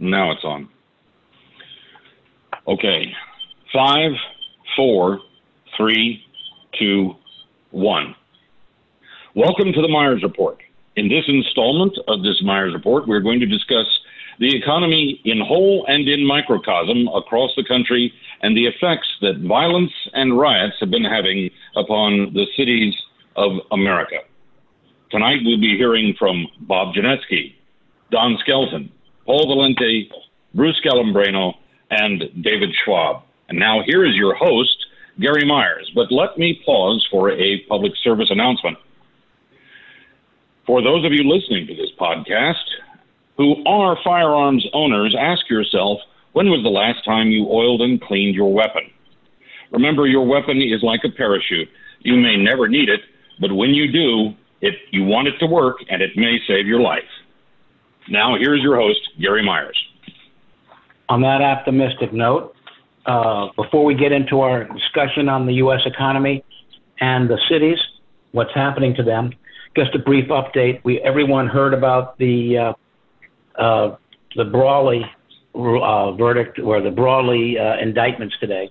Now it's on. Okay. 5, 4, 3, 2, 1. Welcome to the Myers Report. In this installment of this Myers Report, we're going to discuss the economy in whole and in microcosm across the country and the effects that violence and riots have been having upon the cities of America. Tonight we'll be hearing from Bob Genetski, Don Skelton, Paul Valente, Bruce Galambreno, and David Schwab. And now here is your host, Gary Myers. But let me pause for a public service announcement. For those of you listening to this podcast who are firearms owners, ask yourself, when was the last time you oiled and cleaned your weapon? Remember, your weapon is like a parachute. You may never need it, but when you do, you want it to work, and it may save your life. Now, here's your host, Gary Myers. On that optimistic note, before we get into our discussion on the U.S. economy and the cities, what's happening to them, just a brief update. Everyone heard about the Brawley verdict, or the Brawley indictments today.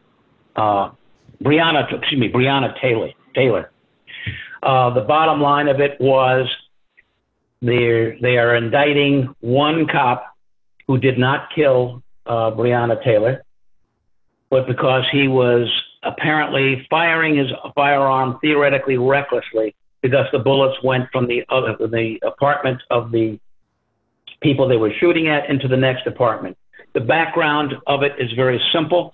Breonna Taylor. The bottom line of it was they are indicting one cop who did not kill Breonna Taylor, but because he was apparently firing his firearm theoretically recklessly, because the bullets went from the apartment of the people they were shooting at into the next apartment. The background of it is very simple.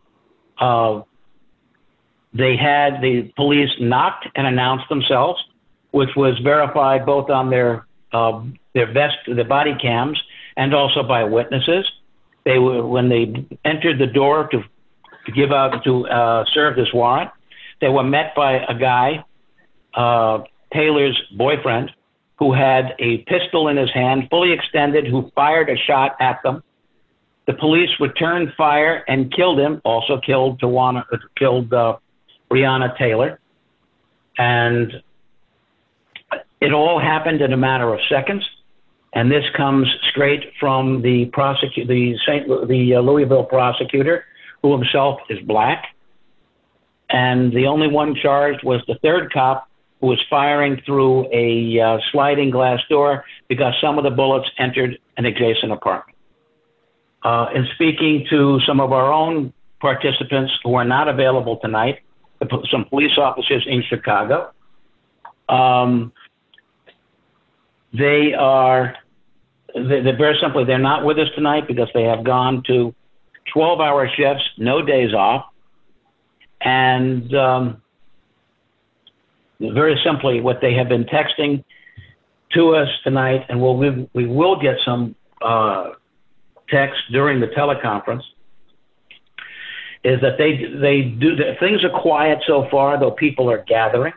The police knocked and announced themselves, which was verified both on their body cams and also by witnesses. When they entered the door to serve this warrant, they were met by a guy, Taylor's boyfriend, who had a pistol in his hand, fully extended, who fired a shot at them. The police returned fire and killed him, also killed Breonna Taylor. And it all happened in a matter of seconds. And this comes straight from the Louisville prosecutor, who himself is black. And the only one charged was the third cop, who was firing through a sliding glass door because some of the bullets entered an adjacent apartment. In speaking to some of our own participants who are not available tonight, some police officers in Chicago, they're very simply, they're not with us tonight because they have gone to 12-hour shifts, no days off, and very simply, what they have been texting to us tonight, and we will get some text during the teleconference, is that things are quiet so far, though people are gathering.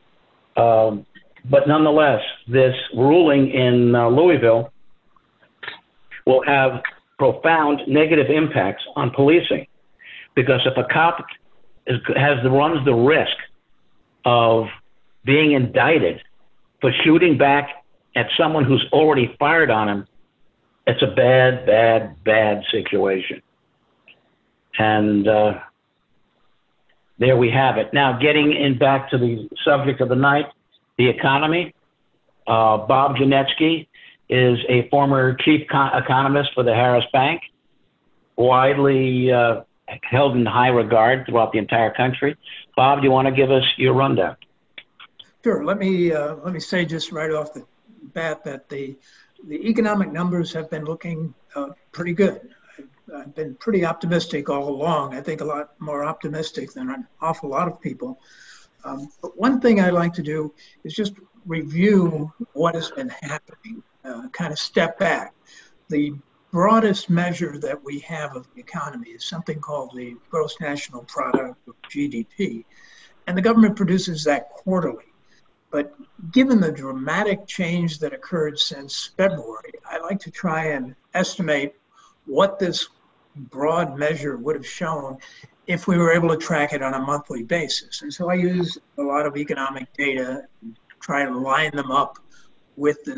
But nonetheless, this ruling in Louisville will have profound negative impacts on policing, because if a cop runs the risk of being indicted for shooting back at someone who's already fired on him, it's a bad, bad, bad situation. And there we have it. Now, getting back to the subject of the night, the economy. Bob Genetski is a former chief economist for the Harris Bank, widely held in high regard throughout the entire country. Bob, do you want to give us your rundown? Sure. Let me say just right off the bat that the economic numbers have been looking pretty good. I've been pretty optimistic all along. I think a lot more optimistic than an awful lot of people. But one thing I like to do is just review what has been happening, kind of step back. The broadest measure that we have of the economy is something called the gross national product, or GDP, and the government produces that quarterly. But given the dramatic change that occurred since February, I like to try and estimate what this broad measure would have shown if we were able to track it on a monthly basis. And so I use a lot of economic data and try to line them up with this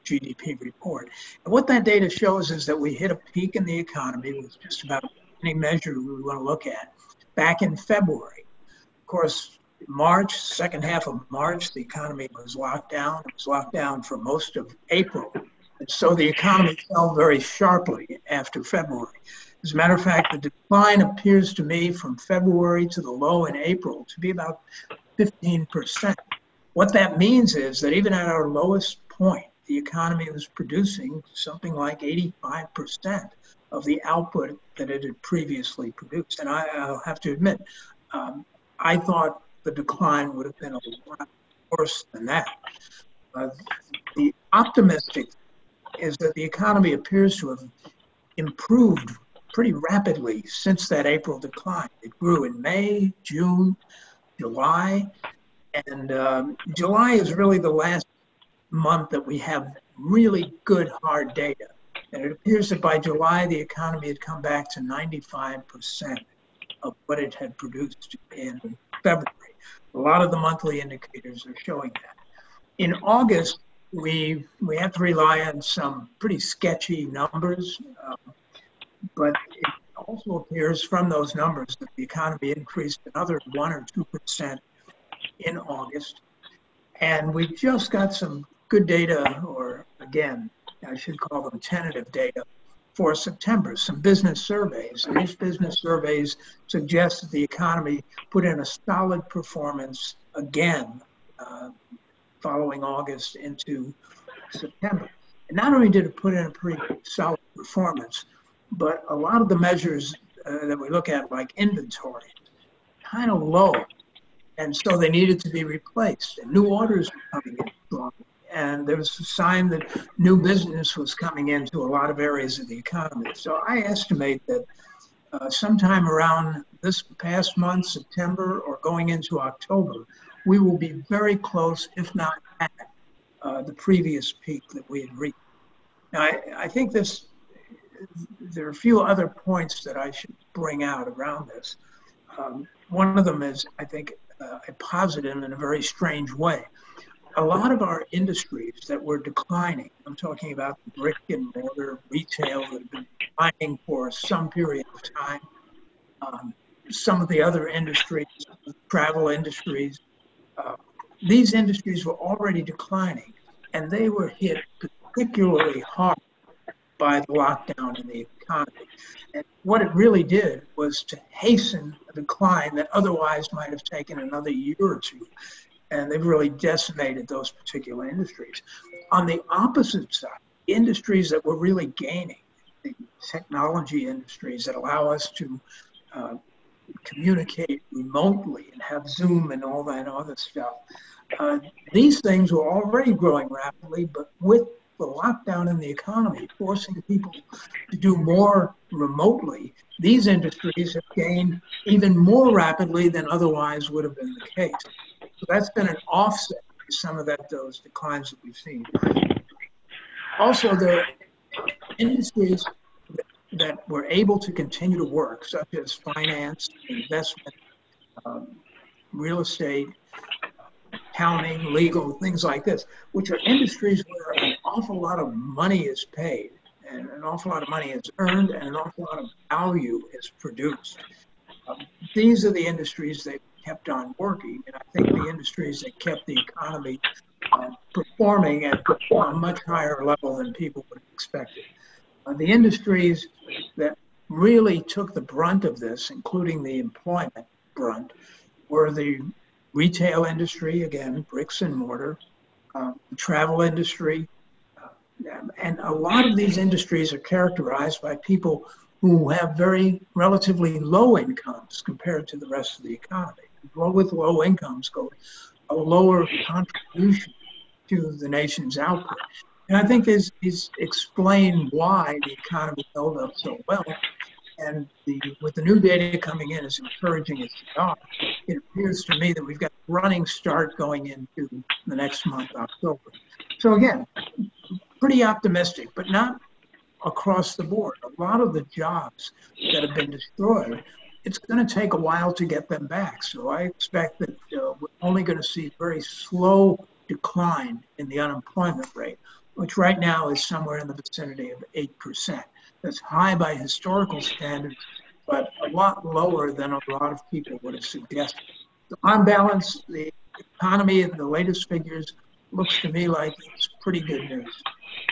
GDP report. And what that data shows is that we hit a peak in the economy with just about any measure we want to look at back in February. Of course, March, second half of March, the economy was locked down. It was locked down for most of April. And so the economy fell very sharply after February. As a matter of fact, the decline appears to me from February to the low in April to be about 15%. What that means is that even at our lowest point, the economy was producing something like 85% of the output that it had previously produced. And I'll have to admit, I thought the decline would have been a lot worse than that. The optimistic is that the economy appears to have improved pretty rapidly since that April decline. It grew in May, June, July, and July is really the last month that we have really good hard data. And it appears that by July, the economy had come back to 95% of what it had produced in February. A lot of the monthly indicators are showing that. In August, we have to rely on some pretty sketchy numbers, but it also appears from those numbers that the economy increased another 1 or 2% in August. And we just got some good data, or again, I should call them tentative data, for September, some business surveys. And these business surveys suggest that the economy put in a solid performance again following August into September. And not only did it put in a pretty solid performance, but a lot of the measures that we look at, like inventory, kind of low. And so they needed to be replaced. And new orders were coming in strong. And there was a sign that new business was coming into a lot of areas of the economy. So I estimate that sometime around this past month, September, or going into October, we will be very close, if not at, the previous peak that we had reached. Now, I think there are a few other points that I should bring out around this. One of them is, I think, a positive in a very strange way. A lot of our industries that were declining, I'm talking about the brick and mortar retail that have been declining for some period of time, some of the other industries, travel industries, these industries were already declining, and they were hit particularly hard by the lockdown in the economy. And what it really did was to hasten a decline that otherwise might have taken another year or two. And they've really decimated those particular industries. On the opposite side, industries that were really gaining, the technology industries that allow us to communicate remotely and have Zoom and all that other stuff, these things were already growing rapidly, but with the lockdown in the economy, forcing people to do more remotely, these industries have gained even more rapidly than otherwise would have been the case. So that's been an offset to some of those declines that we've seen. Also, there are industries that were able to continue to work, such as finance, investment, real estate, accounting, legal, things like this, which are industries where an awful lot of money is paid, and an awful lot of money is earned, and an awful lot of value is produced. These are the industries that kept on working, and I think the industries that kept the economy performing at a much higher level than people would have expected. The industries that really took the brunt of this, including the employment brunt, were the retail industry, again, bricks and mortar, the travel industry, and a lot of these industries are characterized by people who have very relatively low incomes compared to the rest of the economy. With low incomes go a lower contribution to the nation's output. And I think this is explained why the economy held up so well. And with the new data coming in as encouraging as they are, it appears to me that we've got a running start going into the next month, October. So again, pretty optimistic, but not across the board. A lot of the jobs that have been destroyed, it's going to take a while to get them back. So I expect that we're only going to see very slow decline in the unemployment rate. which right now is somewhere in the vicinity of 8%. That's high by historical standards, but a lot lower than a lot of people would have suggested. So on balance, the economy in the latest figures looks to me like it's pretty good news.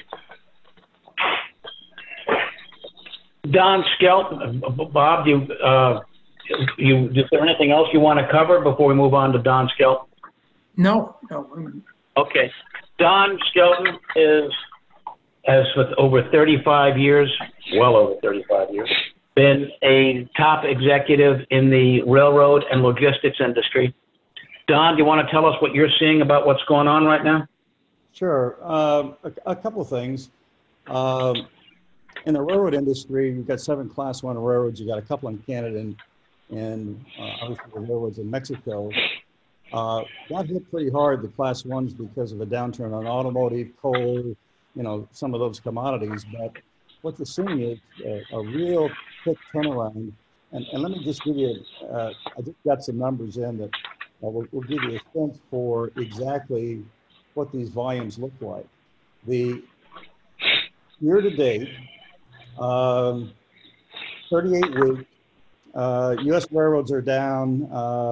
Don Skelt, Bob, is there anything else you want to cover before we move on to Don Skelt? No. Okay. Don Skelton has with over 35 years, well over 35 years, been a top executive in the railroad and logistics industry. Don, do you want to tell us what you're seeing about what's going on right now? Sure. A couple of things. In the railroad industry, you've got 7 Class 1 railroads. You've got a couple in Canada and obviously the railroads in Mexico. Got hit pretty hard, the Class 1s, because of a downturn on automotive, coal, some of those commodities. But what you're seeing is a real quick turnaround. And let me just give you, I just got some numbers in that will give you a sense for exactly what these volumes look like. The year to date, 38 weeks, U.S. railroads are down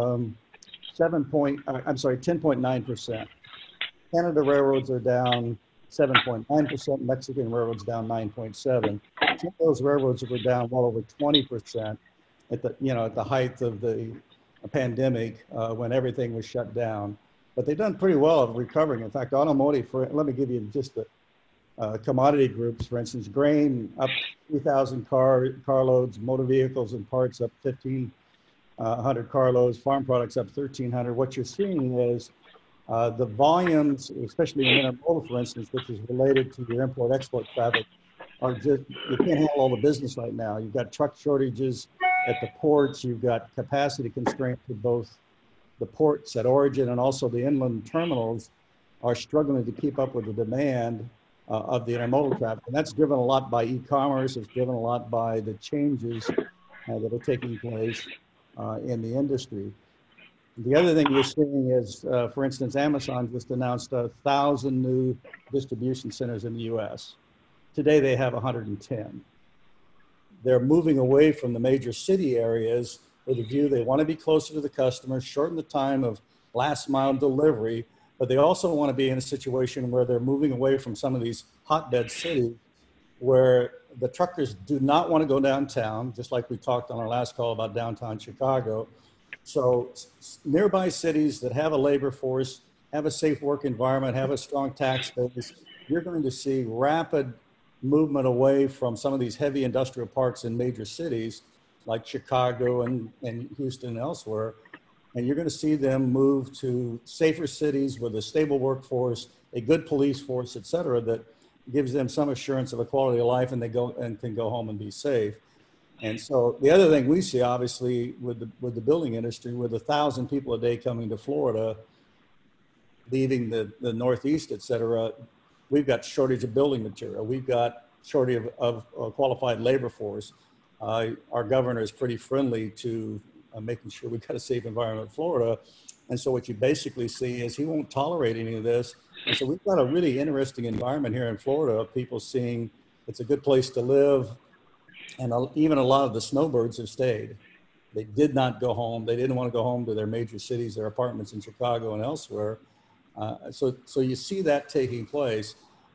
10.9%. Canada railroads are down 7.9%. Mexican railroads down 9.7%. Some of those railroads were down well over 20% at the height of the pandemic when everything was shut down. But they've done pretty well of recovering. In fact, automotive, let me give you just the commodity groups, for instance, grain up 3,000 carloads, motor vehicles and parts up 1,500 carloads, farm products up 1,300. What you're seeing is the volumes, especially in intermodal, for instance, which is related to your import-export traffic, are just, you can't handle all the business right now. You've got truck shortages at the ports. You've got capacity constraints at both the ports at origin and also the inland terminals are struggling to keep up with the demand of the intermodal traffic. And that's driven a lot by e-commerce. It's driven a lot by the changes that are taking place in the industry. The other thing you're seeing is, for instance, Amazon just announced 1,000 new distribution centers in the US. Today they have 110. They're moving away from the major city areas with a view they want to be closer to the customers, shorten the time of last mile delivery, but they also want to be in a situation where they're moving away from some of these hotbed cities where the truckers do not want to go downtown, just like we talked on our last call about downtown Chicago. So nearby cities that have a labor force, have a safe work environment, have a strong tax base, you're going to see rapid movement away from some of these heavy industrial parks in major cities like Chicago and Houston and elsewhere. And you're going to see them move to safer cities with a stable workforce, a good police force, et cetera, that gives them some assurance of a quality of life and they go and can go home and be safe. And so the other thing we see, obviously, with the building industry, with 1,000 people a day coming to Florida, leaving the Northeast, et cetera, we've got shortage of building material. We've got shortage of qualified labor force. Our governor is pretty friendly to making sure we've got a safe environment in Florida. And so what you basically see is he won't tolerate any of this. And so we've got a really interesting environment here in Florida of people seeing it's a good place to live. And even a lot of the snowbirds have stayed. They did not go home. They didn't want to go home to their major cities, their apartments in Chicago and elsewhere. So you see that taking place.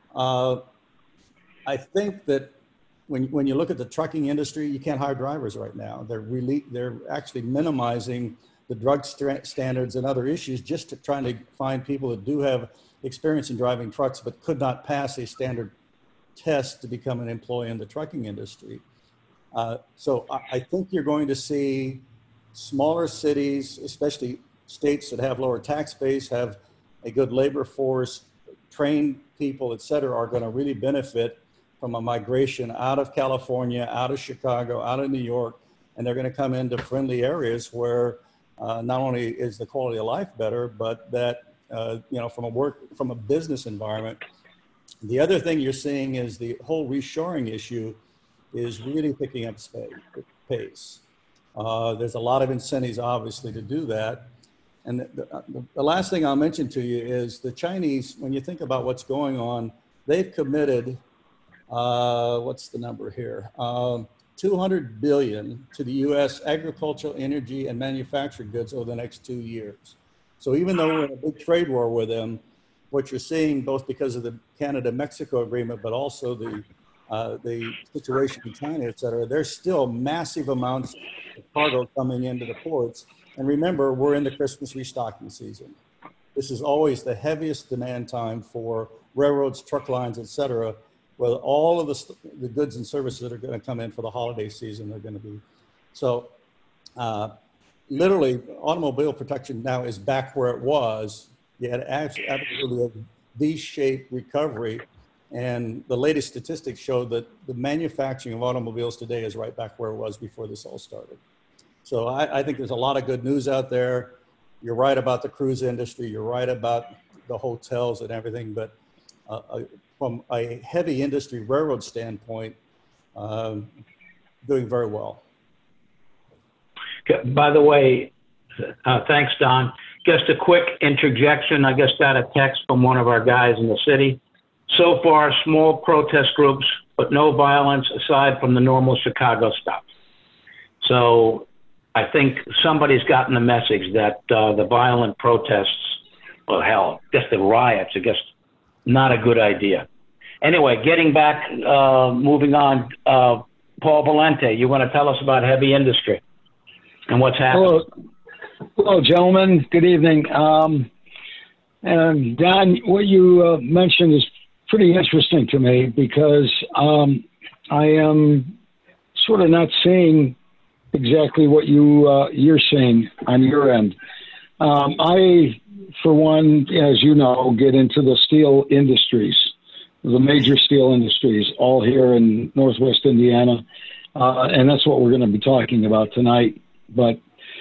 I think that when you look at the trucking industry, you can't hire drivers right now. They're actually minimizing the drug standards and other issues just to trying to find people that do have experience in driving trucks but could not pass a standard test to become an employee in the trucking industry. So I think you're going to see smaller cities, especially states that have lower tax base, have a good labor force, trained people, et cetera, are going to really benefit from a migration out of California, out of Chicago, out of New York, and they're going to come into friendly areas where not only is the quality of life better, but that, from a business environment. The other thing you're seeing is the whole reshoring issue is really picking up pace. There's a lot of incentives, obviously, to do that. And the last thing I'll mention to you is the Chinese, when you think about what's going on they've committed, what's the number here? 200 billion to the U.S. agricultural, energy, and manufactured goods over the next 2 years. So even though we're in a big trade war with them, what you're seeing, both because of the Canada-Mexico agreement, but also the situation in China, et cetera, there's still massive amounts of cargo coming into the ports. And remember, we're in the Christmas restocking season. This is always the heaviest demand time for railroads, truck lines, et cetera, where all of the goods and services that are going to come in for the holiday season are going to be. So literally, automobile production now is back where it was. You had absolutely a V-shaped recovery. And the latest statistics show that the manufacturing of automobiles today is right back where it was before this all started. So I think there's a lot of good news out there. You're right about the cruise industry. You're right about the hotels and everything. But from a heavy industry railroad standpoint, doing very well. By the way, thanks, Don. Just a quick interjection. I just got a text from one of our guys in the city. So far, small protest groups, but no violence aside from the normal Chicago stuff. So I think somebody's gotten the message that the violent protests, well, hell, just the riots are just not a good idea. Anyway, getting back, moving on, Paul Valente, you want to tell us about heavy industry and what's happening? Hello, gentlemen. Good evening. And Don, what you mentioned is pretty interesting to me because I am sort of not seeing exactly what you're seeing on your end. I, for one, as you know, get into the steel industries, the major steel industries, all here in Northwest Indiana, and that's what we're going to be talking about tonight. But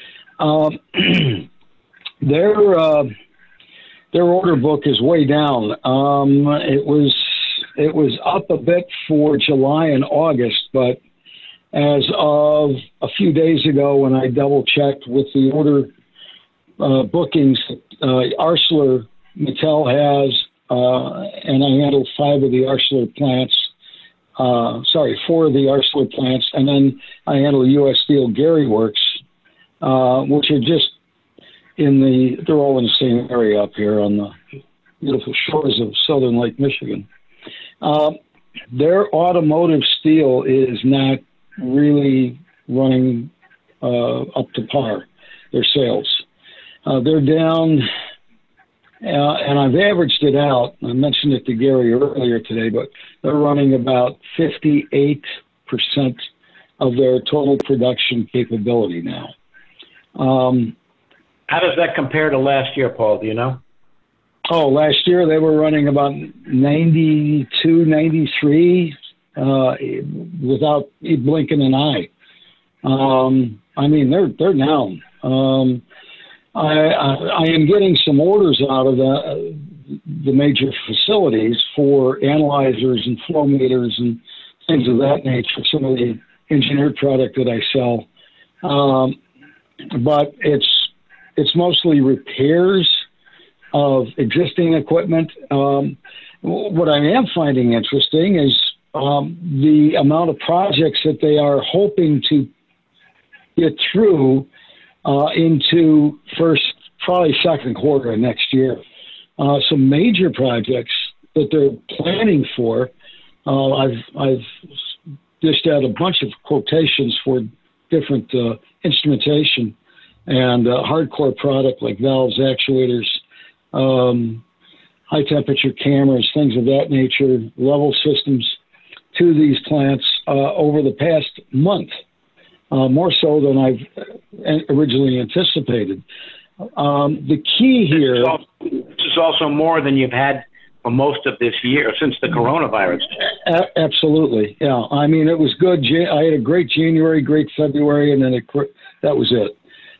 their order book is way down. It was up a bit for July and August, but as of a few days ago, when I double checked with the order bookings, ArcelorMittal has, and I handled 4 of the Arcelor plants, and then I handle U.S. Steel Gary Works, which are just they're all in the same area up here on the beautiful shores of southern Lake Michigan. Their automotive steel is not really running up to par, their sales. They're down, and I've averaged it out. I mentioned it to Gary earlier today, but they're running about 58% of their total production capability now. How does that compare to last year, Paul? Do you know? Oh, last year they were running about 92, 93 without blinking an eye. I mean, they're down. I am getting some orders out of the major facilities for analyzers and flow meters and things of that nature, some of the engineered product that I sell. But it's mostly repairs of existing equipment. What I am finding interesting is the amount of projects that they are hoping to get through into probably second quarter of next year. Some major projects that they're planning for. I've dished out a bunch of quotations for different instrumentation and hardcore product like valves, actuators, high temperature cameras, things of that nature, level systems to these plants over the past month, more so than I've originally anticipated. The key here... This is also more than you've had for most of this year since the coronavirus. Absolutely, yeah. I mean, it was good. I had a great January, great February, and then that was it.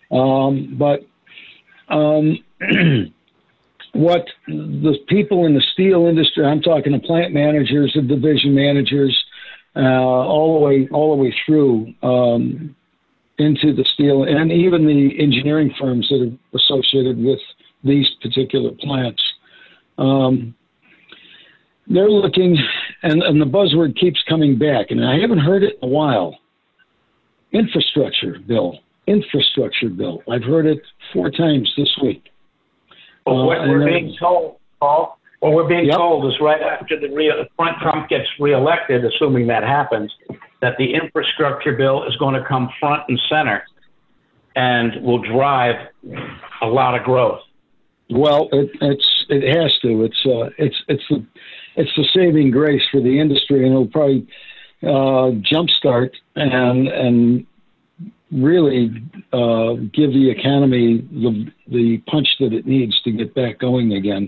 What the people in the steel industry, I'm talking to plant managers and division managers, all the way through into the steel, and even the engineering firms that are associated with these particular plants. they're looking, and the buzzword keeps coming back, and I haven't heard it in a while. Infrastructure bill. I've heard it 4 times this week. Well, what we're being told, Paul, what we're being told is right after Trump gets reelected, assuming that happens, that the infrastructure bill is going to come front and center and will drive a lot of growth. Well, it has to. It's the saving grace for the industry, and it'll probably jumpstart and really give the economy the punch that it needs to get back going again.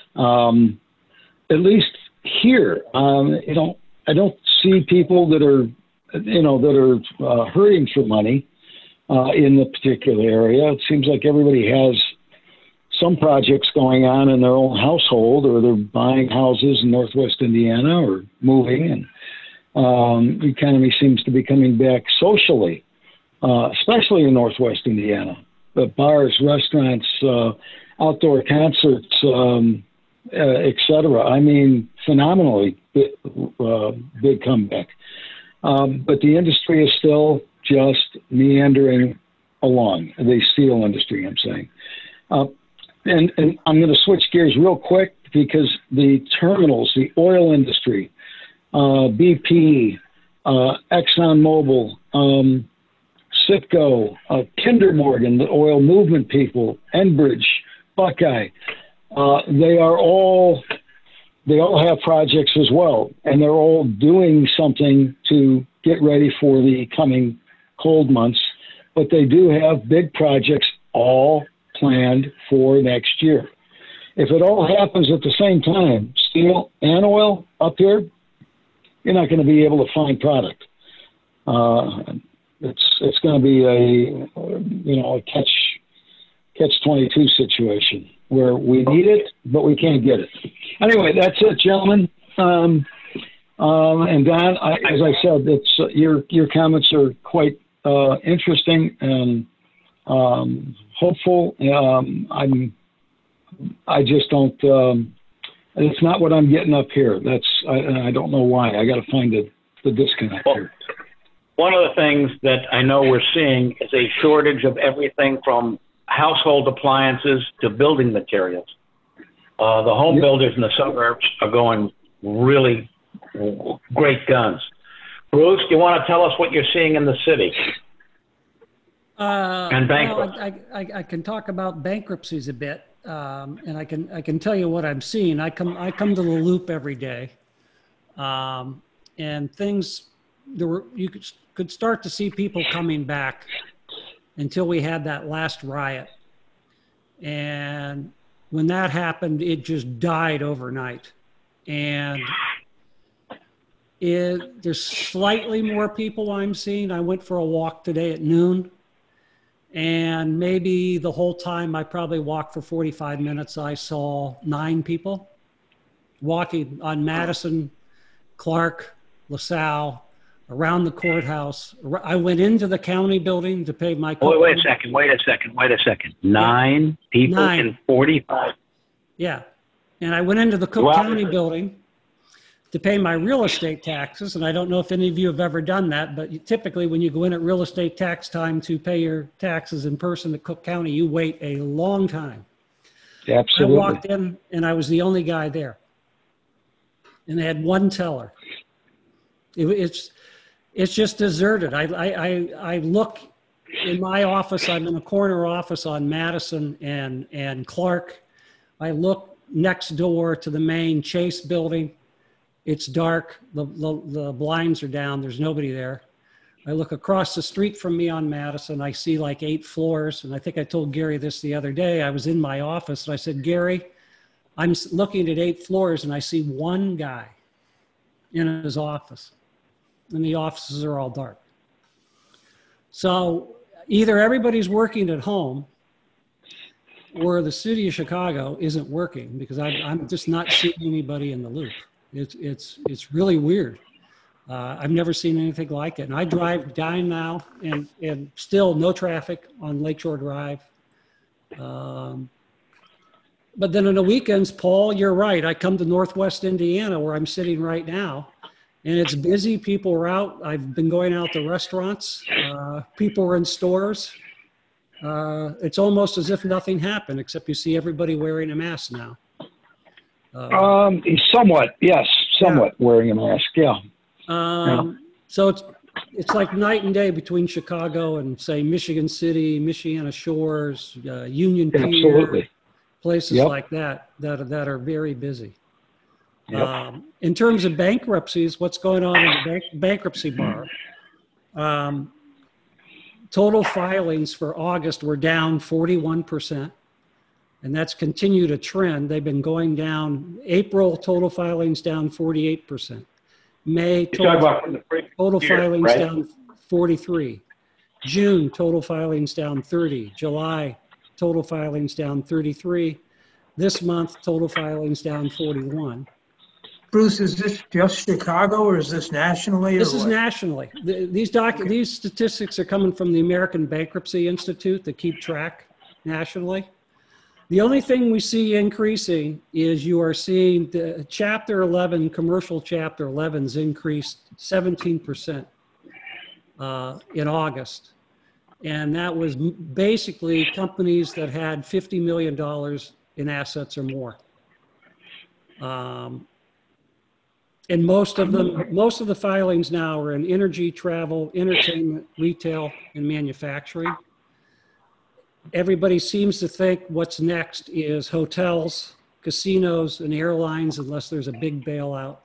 At least here, I don't see people that are hurting for money in the particular area. It seems like everybody has some projects going on in their own household, or they're buying houses in Northwest Indiana or moving, and the economy seems to be coming back socially, especially in Northwest Indiana. The bars, restaurants, outdoor concerts, etc. I mean, phenomenally big comeback. But the industry is still just meandering along, the steel industry, I'm saying. And I'm going to switch gears real quick, because the terminals, the oil industry, BP, ExxonMobil, Citgo, Kinder Morgan, the oil movement people, Enbridge, Buckeye, they all have projects as well, and they're all doing something to get ready for the coming cold months. But they do have big projects all planned for next year. If it all happens at the same time, steel and oil up here, you're not going to be able to find product. It's going to be a catch-22 situation where we need it, but we can't get it. Anyway, that's it, gentlemen. And Don, as I said, it's your comments are quite interesting and hopeful. I just don't. It's not what I'm getting up here. I don't know why. I got to find the disconnect here. One of the things that I know we're seeing is a shortage of everything from household appliances to building materials. The home builders in the suburbs are going really great guns. Bruce, do you want to tell us what you're seeing in the city? And bankruptcy. Well, I can talk about bankruptcies a bit, and I can tell you what I'm seeing. I come to the Loop every day, and things you could start to see people coming back until we had that last riot, and when that happened, it just died overnight, and there's slightly more people I'm seeing. I went for a walk today at noon. And maybe the whole time I probably walked for 45 minutes, I saw 9 people walking on Madison, Clark, LaSalle, around the courthouse. I went into the county building to pay my... Wait a second. 9 people in 45? Yeah. And I went into the Cook County building to pay my real estate taxes. And I don't know if any of you have ever done that, but typically when you go in at real estate tax time to pay your taxes in person at Cook County, you wait a long time. Absolutely. I walked in and I was the only guy there. And they had one teller. It's just deserted. I look in my office, I'm in a corner office on Madison and Clark. I look next door to the main Chase building. It's dark, the blinds are down, there's nobody there. I look across the street from me on Madison, I see like 8 floors, and I think I told Gary this the other day. I was in my office and I said, Gary, I'm looking at 8 floors and I see one guy in his office, and the offices are all dark. So either everybody's working at home or the city of Chicago isn't working, because I'm just not seeing anybody in the Loop. It's really weird. I've never seen anything like it. And I drive down now and still no traffic on Lakeshore Drive. But then on the weekends, Paul, you're right. I come to Northwest Indiana where I'm sitting right now, and it's busy. People are out. I've been going out to restaurants. People are in stores. It's almost as if nothing happened, except you see everybody wearing a mask now. Somewhat, yes, somewhat wearing a mask. Yeah. So it's like night and day between Chicago and, say, Michigan City, Michiana Shores, Union Pier, Absolutely. places like that are very busy. In terms of bankruptcies, what's going on in the bankruptcy bar? Total filings for August were down 41%, and that's continued a trend. They've been going down. April total filings down 48%. May total filings down 43. June total filings down 30. July total filings down 33. This month total filings down 41. Bruce, is this just Chicago or is this nationally? This is nationally. These statistics are coming from the American Bankruptcy Institute that keep track nationally. The only thing we see increasing is you are seeing the Chapter 11, commercial Chapter 11's increased 17% in August. And that was basically companies that had $50 million in assets or more. And most of the filings now are in energy, travel, entertainment, retail, and manufacturing. Everybody seems to think what's next is hotels, casinos, and airlines, unless there's a big bailout.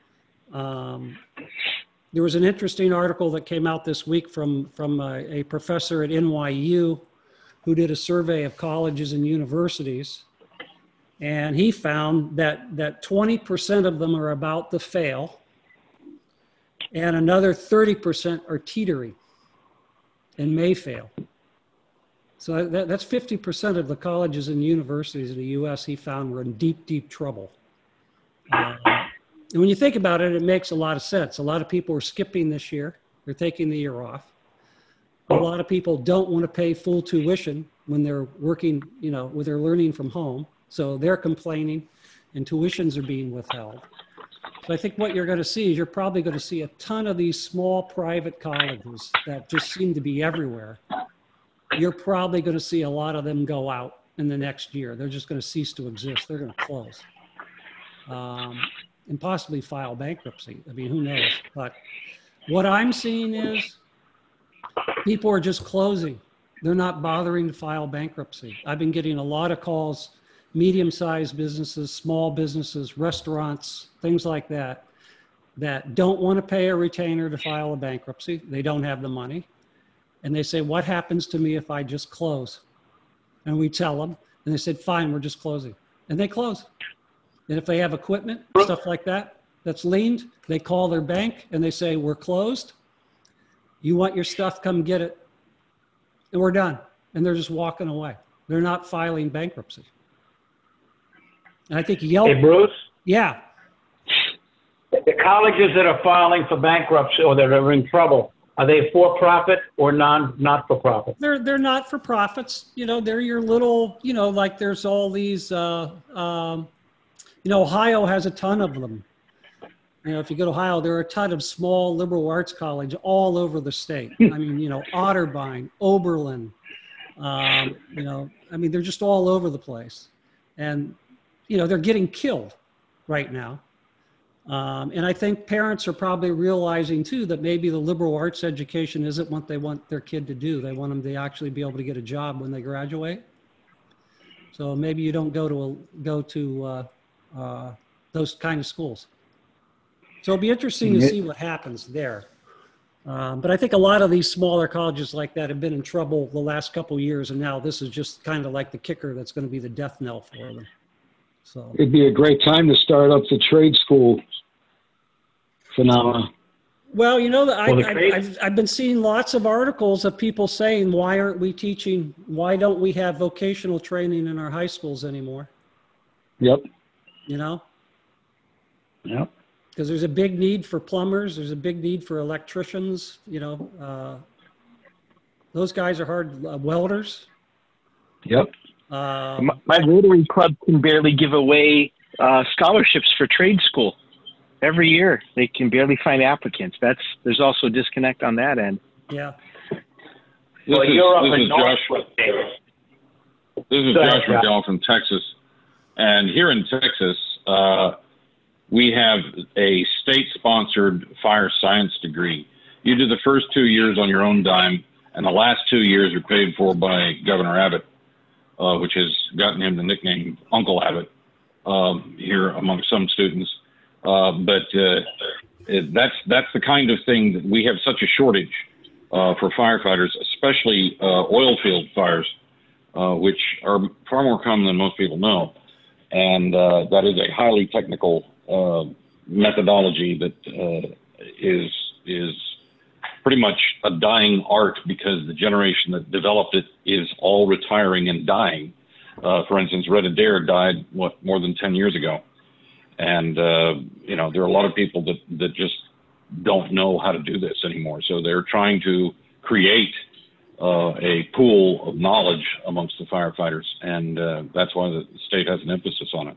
There was an interesting article that came out this week from a professor at NYU who did a survey of colleges and universities. And he found that 20% of them are about to fail, and another 30% are teetering and may fail. So that's 50% of the colleges and universities in the U.S. he found were in deep, deep trouble. And when you think about it, it makes a lot of sense. A lot of people are skipping this year. They're taking the year off. A lot of people don't want to pay full tuition when they're working, when they're learning from home. So they're complaining and tuitions are being withheld. So I think what you're going to see is you're probably going to see a ton of these small private colleges that just seem to be everywhere. You're probably going to see a lot of them go out in the next year. They're just going to cease to exist. They're going to close and possibly file bankruptcy. I mean, who knows? But what I'm seeing is people are just closing. They're not bothering to file bankruptcy. I've been getting a lot of calls, medium-sized businesses, small businesses, restaurants, things like that, that don't want to pay a retainer to file a bankruptcy. They don't have the money. And they say, what happens to me if I just close? And we tell them, and they said, fine, we're just closing. And they close. And if they have equipment, stuff like that, that's liened, they call their bank and they say, we're closed. You want your stuff, come get it. And we're done. And they're just walking away. They're not filing bankruptcy. And I think Yelp. Hey, Bruce? Yeah. The colleges that are filing for bankruptcy or that are in trouble, are they for-profit or not-for-profit? They're not for profits. They're your little, like there's all these, Ohio has a ton of them. If you go to Ohio, there are a ton of small liberal arts college all over the state. I mean, Otterbein, Oberlin, they're just all over the place. And, they're getting killed right now. And I think parents are probably realizing too that maybe the liberal arts education isn't what they want their kid to do. They want them to actually be able to get a job when they graduate. So maybe you don't go to those kind of schools. So it'll be interesting to see what happens there. But I think a lot of these smaller colleges like that have been in trouble the last couple of years, and now this is just kind of like the kicker that's going to be the death knell for them. So it'd be a great time to start up the trade school phenomena. Well, I've been seeing lots of articles of people saying, why don't we have vocational training in our high schools anymore? Yep. Yep. Because there's a big need for plumbers. There's a big need for electricians. Those guys are hard welders. Yep. My Rotary Club can barely give away scholarships for trade school. Every year, they can barely find applicants. There's also a disconnect on that end. Yeah. Well, you're up in Northwood, David. This is Josh McDowell from Texas. And here in Texas, we have a state-sponsored fire science degree. You do the first 2 years on your own dime, and the last 2 years are paid for by Governor Abbott, which has gotten him the nickname Uncle Abbott here among some students. But that's the kind of thing that we have such a shortage for firefighters, especially oil field fires, which are far more common than most people know. And that is a highly technical methodology that is pretty much a dying art because the generation that developed it is all retiring and dying. For instance, Red Adair died, more than 10 years ago. And, there are a lot of people that just don't know how to do this anymore. So they're trying to create a pool of knowledge amongst the firefighters. And that's why the state has an emphasis on it.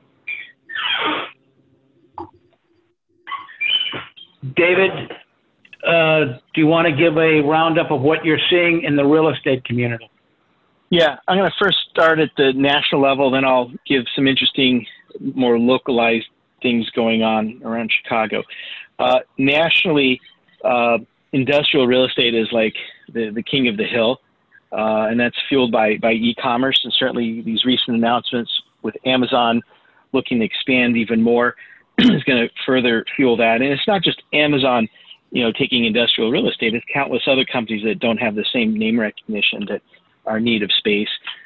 David, do you want to give a roundup of what you're seeing in the real estate community? Yeah, I'm going to first start at the national level, then I'll give some interesting, more localized things going on around Chicago. Nationally, industrial real estate is like the king of the hill, and that's fueled by e-commerce, and certainly these recent announcements with Amazon looking to expand even more is going to further fuel that. And it's not just Amazon, taking industrial real estate. It's countless other companies that don't have the same name recognition that are in need of space.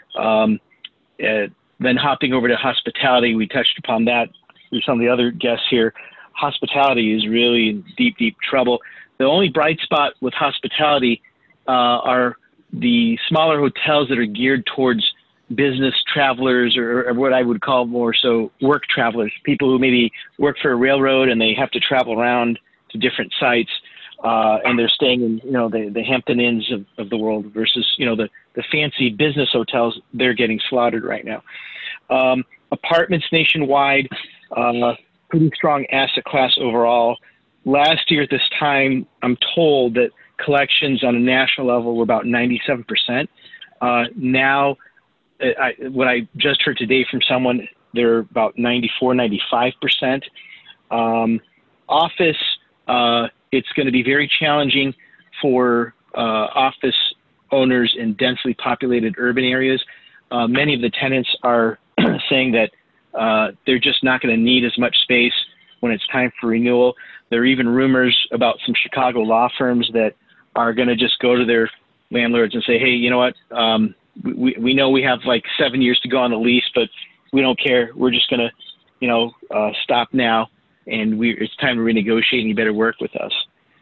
Then hopping over to hospitality, we touched upon that with some of the other guests here. Hospitality is really in deep, deep trouble. The only bright spot with hospitality are the smaller hotels that are geared towards business travelers, or what I would call more so work travelers, people who maybe work for a railroad and they have to travel around to different sites, and they're staying in, the Hampton Inns of the world versus, the fancy business hotels. They're getting slaughtered right now. Apartments nationwide, pretty strong asset class overall. Last year at this time, I'm told that collections on a national level were about 97%. Now, what I just heard today from someone, they're about 94, 95%. Office, it's going to be very challenging for office owners in densely populated urban areas. Many of the tenants are saying that they're just not going to need as much space when it's time for renewal. There are even rumors about some Chicago law firms that are going to just go to their landlords and say, hey, you know what? We know we have like 7 years to go on the lease, but we don't care. We're just going to, stop now, and it's time to renegotiate, and you better work with us.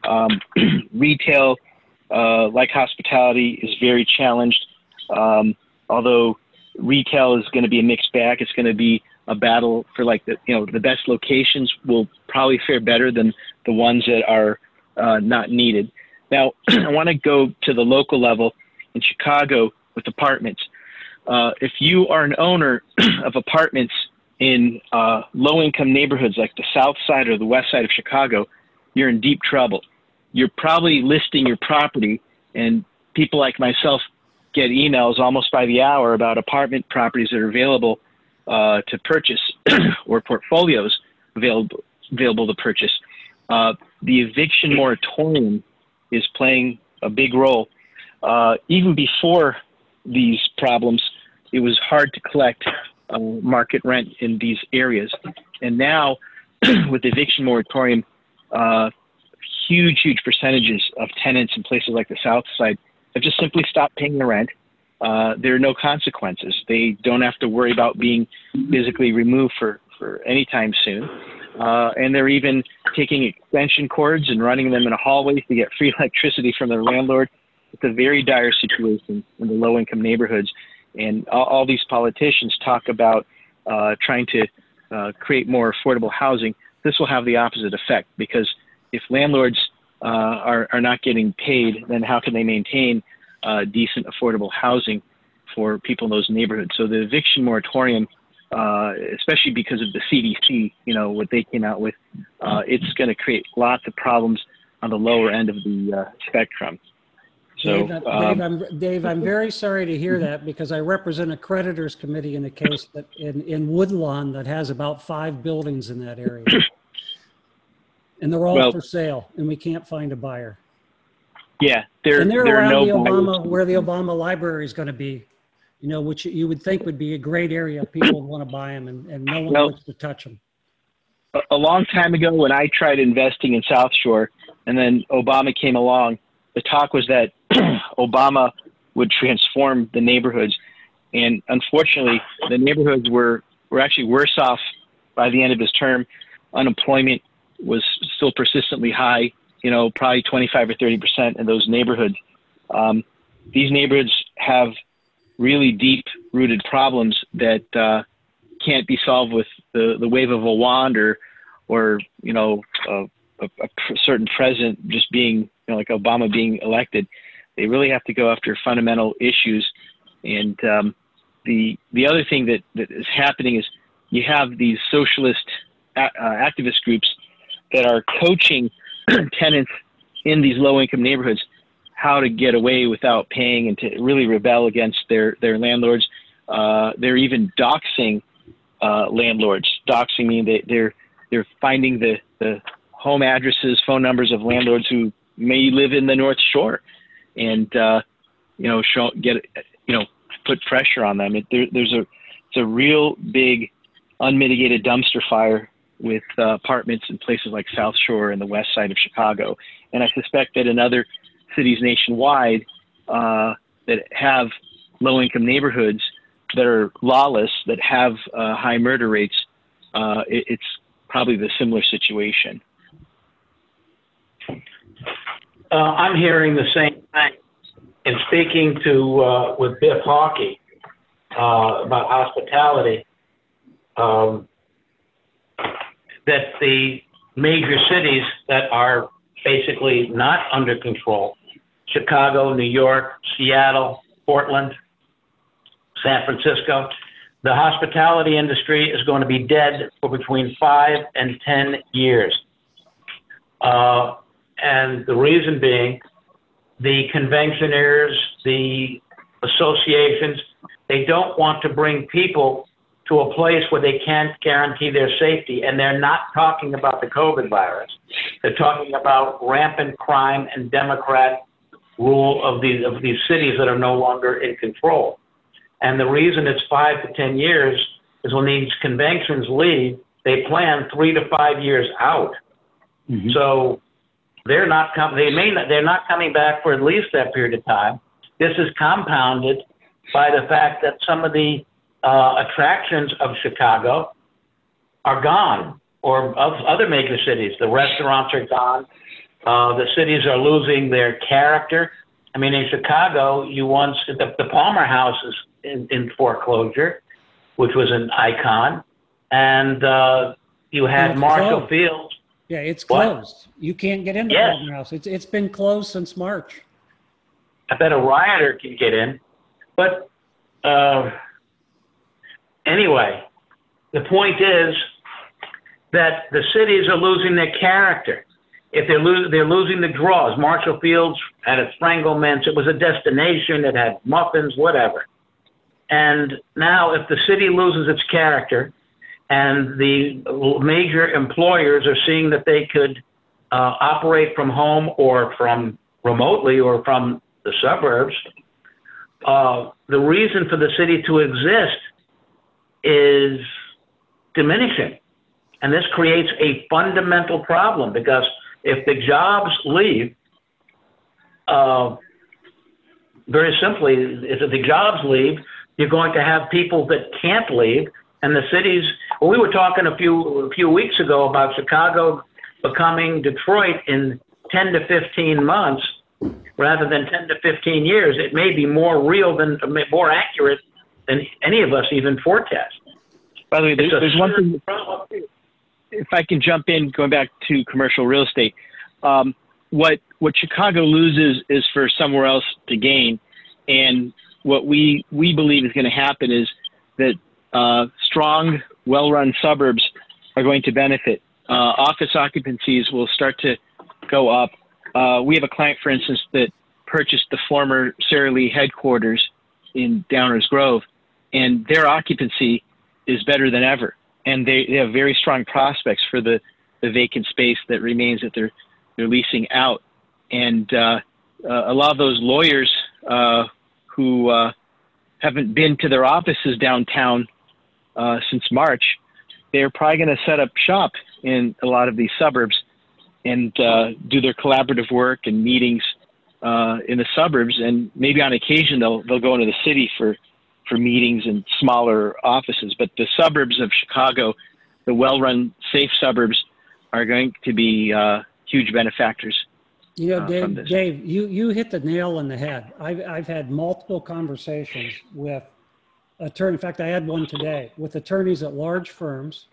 Retail, like hospitality, is very challenged. Although retail is going to be a mixed bag, it's going to be a battle for the best locations will probably fare better than the ones that are not needed. Now, I want to go to the local level in Chicago with apartments. If you are an owner of apartments in low-income neighborhoods like the South Side or the West Side of Chicago, you're in deep trouble. You're probably listing your property, and people like myself get emails almost by the hour about apartment properties that are available to purchase or portfolios available to purchase. The eviction moratorium is playing a big role. Even before these problems, it was hard to collect market rent in these areas. And now, with the eviction moratorium, huge percentages of tenants in places like the South Side have just simply stopped paying the rent. There are no consequences. They don't have to worry about being physically removed for any time soon. And they're even taking extension cords and running them in a hallway to get free electricity from their landlord. It's a very dire situation in the low-income neighborhoods. And all these politicians talk about trying to create more affordable housing. This will have the opposite effect, because if landlords are not getting paid, then how can they maintain decent affordable housing for people in those neighborhoods. So the eviction moratorium, especially because of the CDC, what they came out with, it's going to create lots of problems on the lower end of the spectrum. So, Dave, I'm very sorry to hear that, because I represent a creditors committee in a case that in Woodlawn that has about 5 buildings in that area. And they're all for sale, and we can't find a buyer. Yeah, they're around where the Obama Library is going to be, which you would think would be a great area. People would want to buy them, and no one wants to touch them. A long time ago, when I tried investing in South Shore, and then Obama came along, the talk was that Obama would transform the neighborhoods, and unfortunately, the neighborhoods were actually worse off by the end of his term. Unemployment was still persistently high, probably 25 or 30% in those neighborhoods. These neighborhoods have really deep-rooted problems that can't be solved with the wave of a wand or a certain president just being, like Obama being elected. They really have to go after fundamental issues. And the other thing that is happening is you have these socialist activist groups that are coaching tenants in these low-income neighborhoods how to get away without paying and to really rebel against their landlords. They're even doxing landlords. Doxing means they're finding the home addresses, phone numbers of landlords who may live in the North Shore, and put pressure on them. It's a real big unmitigated dumpster fire with apartments in places like South Shore and the west side of Chicago. And I suspect that in other cities nationwide that have low-income neighborhoods that are lawless, that have high murder rates, it's probably the similar situation. I'm hearing the same thing. In speaking with Biff Hawkey about hospitality, that the major cities that are basically not under control, Chicago, New York, Seattle, Portland, San Francisco, the hospitality industry is going to be dead for between 5 and 10 years. And the reason being, the conventioners, the associations, they don't want to bring people to a place where they can't guarantee their safety. And they're not talking about the COVID virus. They're talking about rampant crime and Democrat rule of these cities that are no longer in control. And the reason it's 5 to 10 years is when these conventions leave, they plan 3 to 5 years out. Mm-hmm. So they're not coming back for at least that period of time. This is compounded by the fact that some of the attractions of Chicago are gone, or of other major cities. The restaurants are gone. The cities are losing their character. I mean, in Chicago, the Palmer House is in foreclosure, which was an icon, and you had Marshall Fields. Yeah, it's closed. You can't get into Palmer House. It's been closed since March. I bet a rioter can get in, but anyway, the point is that the cities are losing their character. If they're losing the draws. Marshall Fields had its Stranglements. It was a destination. It had muffins, whatever. And now if the city loses its character and the major employers are seeing that they could operate from home or from remotely or from the suburbs, the reason for the city to exist is diminishing. And this creates a fundamental problem, because if the jobs leave, very simply, if the jobs leave, you're going to have people that can't leave. And the cities, well, we were talking a few weeks ago about Chicago becoming Detroit in 10 to 15 months rather than 10 to 15 years. It may be more real more accurate than any of us even forecast. By the way, there's one thing, if I can jump in, going back to commercial real estate, what Chicago loses is for somewhere else to gain. And what we believe is going to happen is that strong, well-run suburbs are going to benefit. Office occupancies will start to go up. We have a client, for instance, that purchased the former Sara Lee headquarters in Downers Grove, and their occupancy is better than ever. And they have very strong prospects for the vacant space that remains that they're leasing out. And a lot of those lawyers who haven't been to their offices downtown since March, they're probably going to set up shop in a lot of these suburbs and do their collaborative work and meetings in the suburbs. And maybe on occasion they'll go into the city for meetings and smaller offices. But the suburbs of Chicago, the well-run, safe suburbs, are going to be huge benefactors. You know, Dave, you hit the nail on the head. I've had multiple conversations with attorneys. In fact, I had one today with attorneys at large firms.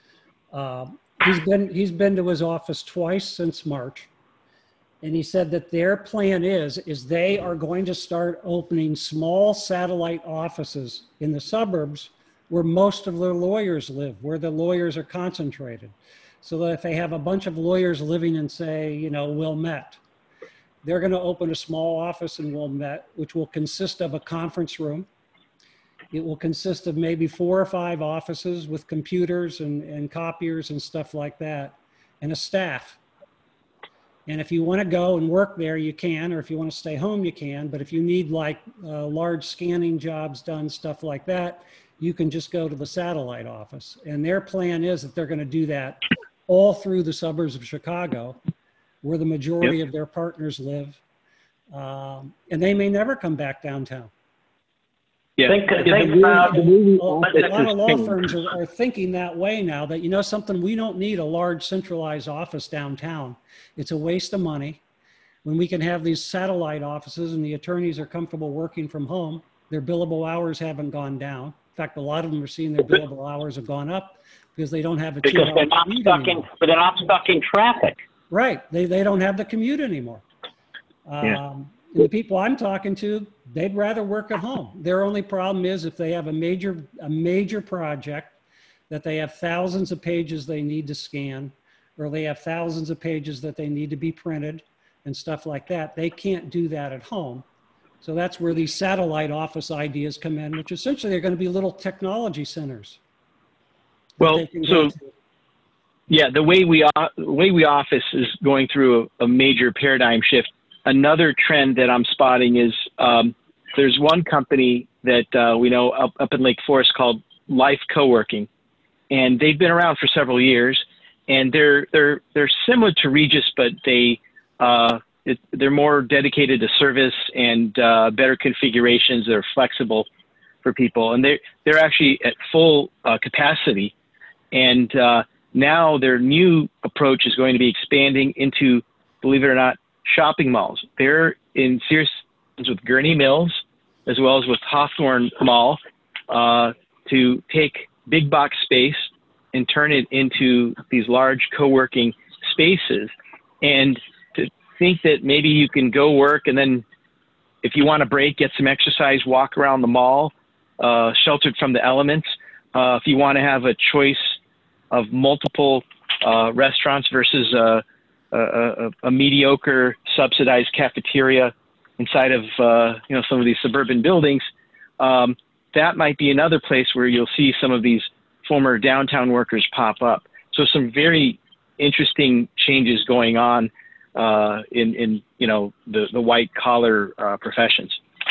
He's been to his office twice since March, and he said that their plan is they are going to start opening small satellite offices in the suburbs where most of their lawyers live, where the lawyers are concentrated. So that if they have a bunch of lawyers living in, say, you know, Wilmette, they're going to open a small office in Wilmette, which will consist of a conference room. It will consist of maybe 4 or 5 offices with computers and copiers and stuff like that, and a staff. And if you want to go and work there, you can, or if you want to stay home, you can. But if you need like large scanning jobs done, stuff like that, you can just go to the satellite office. And their plan is that they're going to do that all through the suburbs of Chicago, where the majority of their partners live. And they may never come back downtown. Yeah. Think about a lot of law firms are thinking that way now, that, you know something, we don't need a large centralized office downtown. It's a waste of money. When we can have these satellite offices and the attorneys are comfortable working from home, their billable hours haven't gone down. In fact, a lot of them are seeing their billable hours have gone up because they don't have a because they're not stuck in traffic. Right. They don't have the commute anymore. The people I'm talking to, they'd rather work at home. Their only problem is if they have a major project that they have thousands of pages they need to scan, or they have thousands of pages that they need to be printed and stuff like that. They can't do that at home. So that's where these satellite office ideas come in, which essentially are going to be little technology centers. Well, so yeah, the way we office is going through a major paradigm shift. Another trend that I'm spotting is there's one company that we know up in Lake Forest called Life Co-working, and they've been around for several years, and they're similar to Regus, but they're more dedicated to service and better configurations. They're flexible for people, and they're actually at full capacity. And now their new approach is going to be expanding into, believe it or not, shopping malls. They're in serious with Gurney Mills, as well as with Hawthorne Mall, to take big box space and turn it into these large co-working spaces. And to think that maybe you can go work and then if you want to break, get some exercise, walk around the mall, sheltered from the elements. If you want to have a choice of multiple restaurants versus a mediocre subsidized cafeteria inside of some of these suburban buildings, that might be another place where you'll see some of these former downtown workers pop up. So some very interesting changes going on in the white collar professions.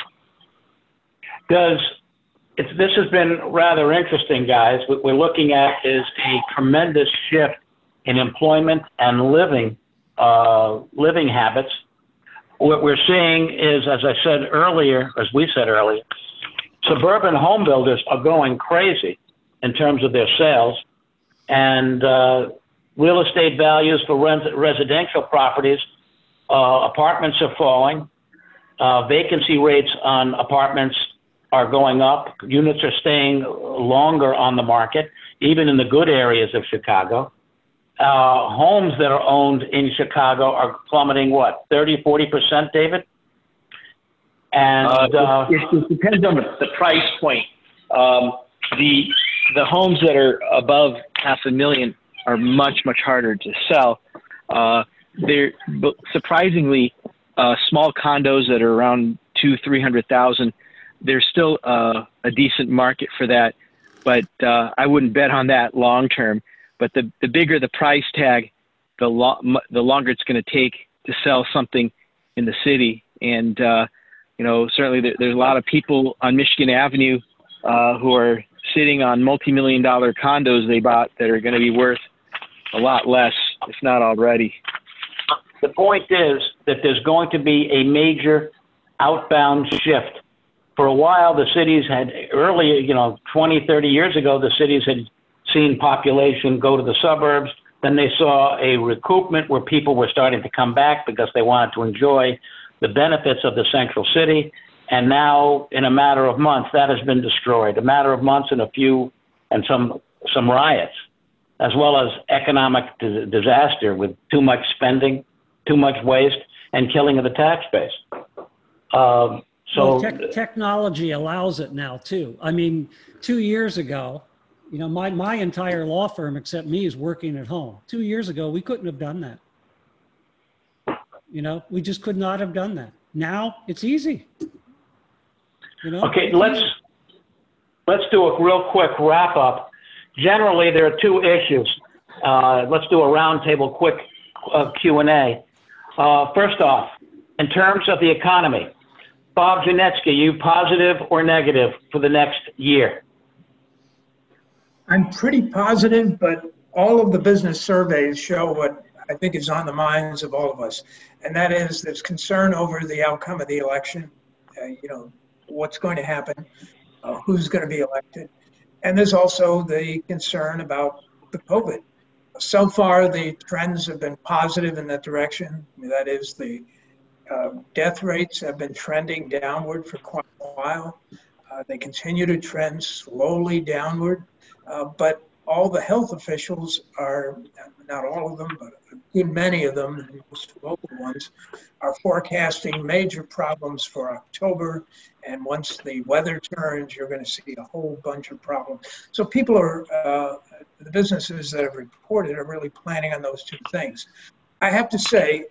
This has been rather interesting, guys. What we're looking at is a tremendous shift in employment and living habits. What we're seeing is, as we said earlier, suburban home builders are going crazy in terms of their sales, and real estate values for residential properties, apartments are falling, vacancy rates on apartments are going up, units are staying longer on the market, even in the good areas of Chicago. Homes that are owned in Chicago are plummeting, 30, 40%, David? And it depends on the price point. The homes that are above $500,000 are much harder to sell. They're surprisingly small condos that are around $200,000-300,000. There's still a decent market for that, but I wouldn't bet on that long term. But the bigger the price tag, the longer it's going to take to sell something in the city. And certainly there's a lot of people on Michigan Avenue who are sitting on multi-million-dollar condos they bought that are going to be worth a lot less, if not already. The point is that there's going to be a major outbound shift. For a while, the cities had 20, 30 years ago, the cities had seen population go to the suburbs. Then they saw a recoupment where people were starting to come back because they wanted to enjoy the benefits of the central city. And now, in a matter of months, that has been destroyed. A matter of months and some riots, as well as economic disaster with too much spending, too much waste, and killing of the tax base. Technology allows it now too. I mean, 2 years ago, my entire law firm except me is working at home. 2 years ago, we couldn't have done that. We just could not have done that. Now it's easy. Okay, let's do a real quick wrap up. Generally, there are two issues. Let's do a roundtable quick Q&A. First off, in terms of the economy, Bob Janetsky, you positive or negative for the next year? I'm pretty positive, but all of the business surveys show what I think is on the minds of all of us, and that is there's concern over the outcome of the election. What's going to happen, who's going to be elected. And there's also the concern about the COVID. So far, the trends have been positive in that direction. That is, the death rates have been trending downward for quite a while. They continue to trend slowly downward, but all the health officials are, not all of them, but a good many of them, the most local ones, are forecasting major problems for October. And once the weather turns, you're going to see a whole bunch of problems. So people are, the businesses that have reported are really planning on those two things. I have to say,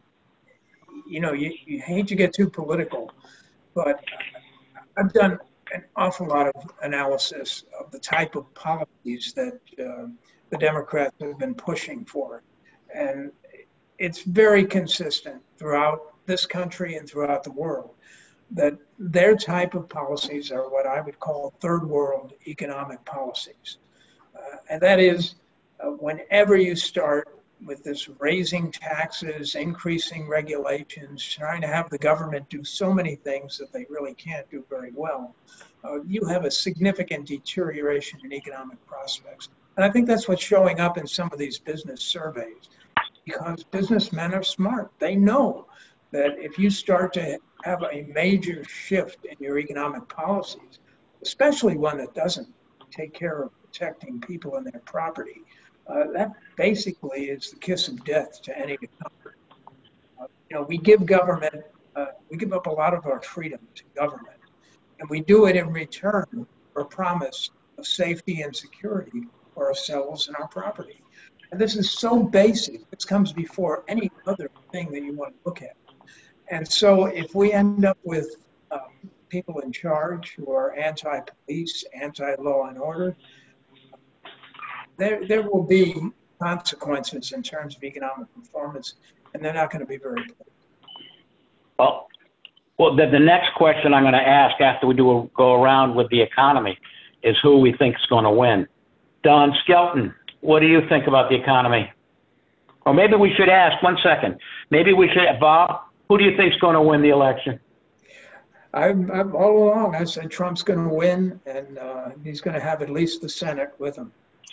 you hate to get too political, but I've done an awful lot of analysis of the type of policies that the Democrats have been pushing for. And it's very consistent throughout this country and throughout the world that their type of policies are what I would call third world economic policies. And that is whenever you start with this raising taxes, increasing regulations, trying to have the government do so many things that they really can't do very well, you have a significant deterioration in economic prospects. And I think that's what's showing up in some of these business surveys, because businessmen are smart. They know that if you start to have a major shift in your economic policies, especially one that doesn't take care of protecting people and their property, that basically is the kiss of death to any economy. We give government, we give up a lot of our freedom to government, and we do it in return for a promise of safety and security for ourselves and our property. And this is so basic. This comes before any other thing that you want to look at. And so if we end up with people in charge who are anti-police, anti-law and order, there will be consequences in terms of economic performance, and they're not going to be very good. Well, the next question I'm going to ask after we go around with the economy is who we think is going to win. Don Skelton, what do you think about the economy? Or maybe we should ask, one second, Bob, who do you think is going to win the election? I'm all along, I said Trump's going to win, and he's going to have at least the Senate with him.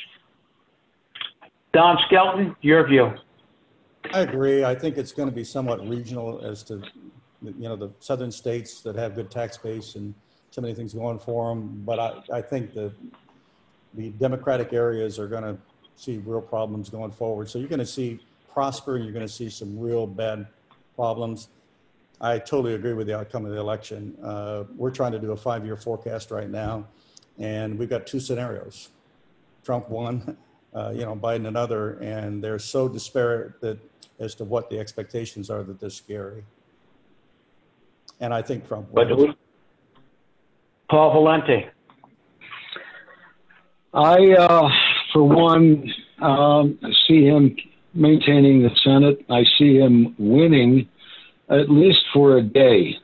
Don Skelton, your view. I agree. I think it's going to be somewhat regional as to, the southern states that have good tax base and so many things going for them. But I think the Democratic areas are going to see real problems going forward. So you're going to see Prosper, and you're going to see some real bad problems. I totally agree with the outcome of the election. We're trying to do a 5-year forecast right now, and we've got two scenarios. Trump one, Biden another, and they're so disparate that as to what the expectations are that they're scary. And I think Trump wins. Paul Valenti. I, for one, see him maintaining the Senate. I see him winning at least for a day